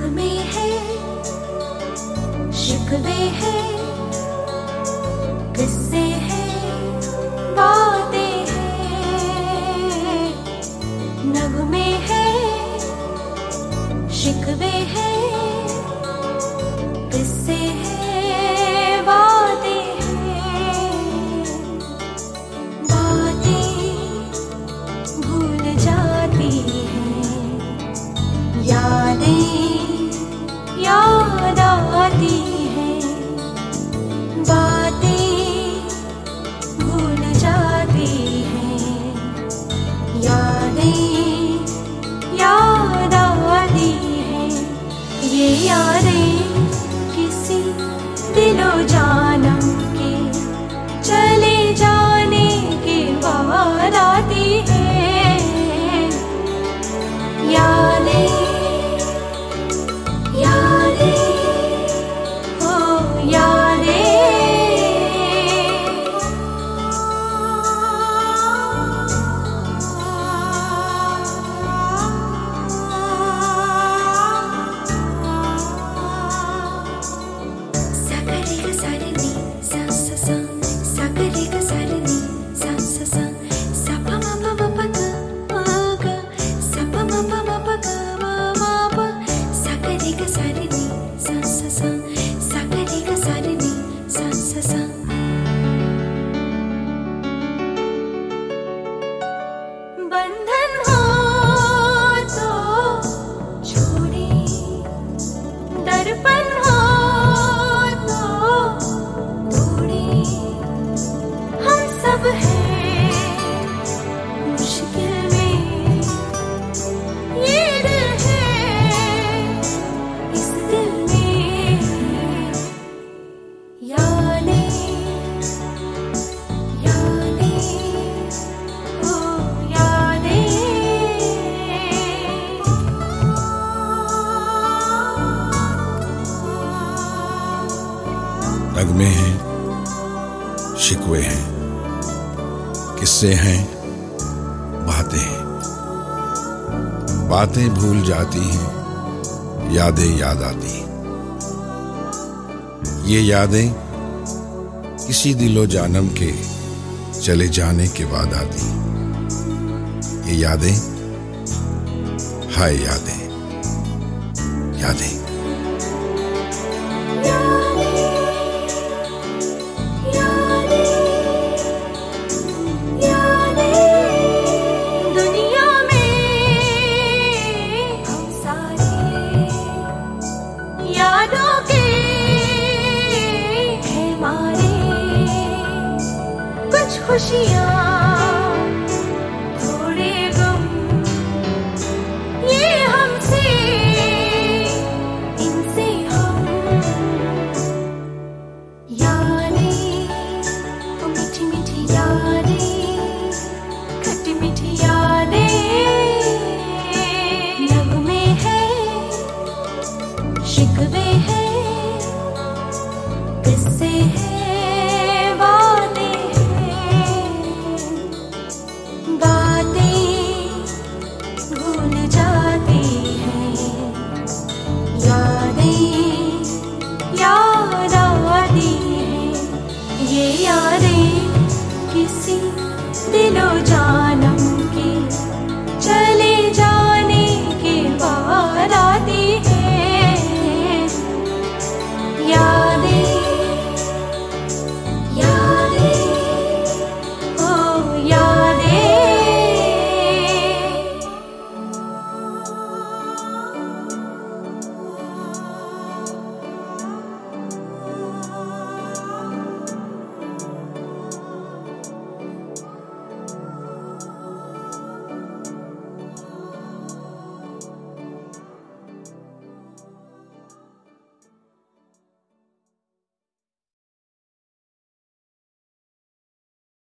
नगमे है, शिकवे है, किस्से हैं, बातें हैं। नगमे है, शिकवे है, किस्से हैं, बातें हैं। बातें भूल जाती हैं, यादें याद आती हैं। बातें भूल जाती हैं, यादें याद आती हैं। ये यादें किसी दिलो जानम के चले जाने के बाद आती हैं। यादें यादें ओ यादें। Sakari ga sarni sa sa sa, sakari ga sarni sa sa sa, sa pa ma pa pa pa ga ma ga, sa pa ma pa pa pa ga ma pa. Sakari ga sarni sa sa sa, sakari ga sarni sa sa sa. बंधन हो तो छोड़े, दर्पण हो तो तोड़े। हम सब हैं मुश्किल में, ये दिल है इस दिल में। यादें यादें ओ यादें। नगमे हैं, शिकवे हैं, किस्से हैं, बातें हैं। बातें भूल जाती हैं, यादें याद आती हैं। ये यादें किसी दिलो जानम के चले जाने के बाद आती हैं। ये यादें, हाय यादें, यादें। दुनिया में हम सारे यादों के हैं मारे। कुछ खुशियाँ थोड़े गम, ये हमसे इनसे हम। यादें ओ मीठी मीठी यादें, खट्टी मीठी यादें। नगमे है, शिकवे है, किस्से हैं, बातें हैं।